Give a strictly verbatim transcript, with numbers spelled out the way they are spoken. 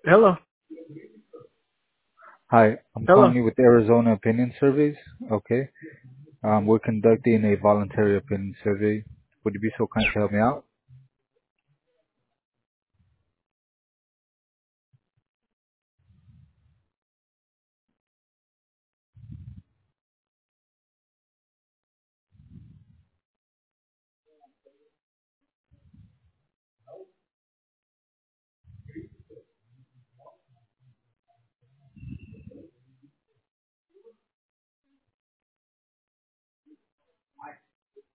Hello. Hi, I'm Hello. calling you with Arizona Opinion Surveys. Okay. Um, we're conducting a voluntary opinion survey. Would you be so kind to help me out?